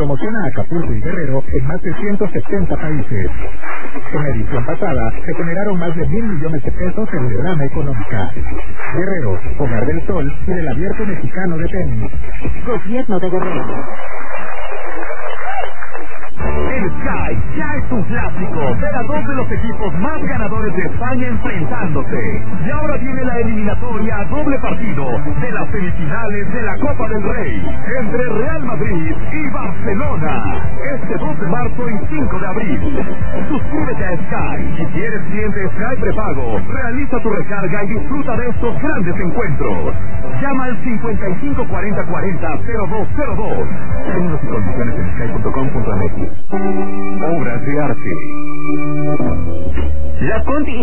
promociona a Acapulco y Guerrero en más de 170 países. En la edición pasada se generaron más de 1,000 millones de pesos en derrama económica. Guerrero, hogar del sol y del Abierto Mexicano de Tenis. Gobierno de Guerrero. El Sky ya es un clásico. Ver a dos de los equipos más ganadores de España enfrentándose. Y ahora viene la eliminatoria a doble partido de las semifinales de la Copa del Rey entre Real Madrid y Barcelona. Este 2 de marzo y 5 de abril. Suscríbete a Sky. Si eres cliente Sky prepago, realiza tu recarga y disfruta de estos grandes encuentros. Llama al 554040-0202. Términos y condiciones en sky.com.mx. Obras de arte. La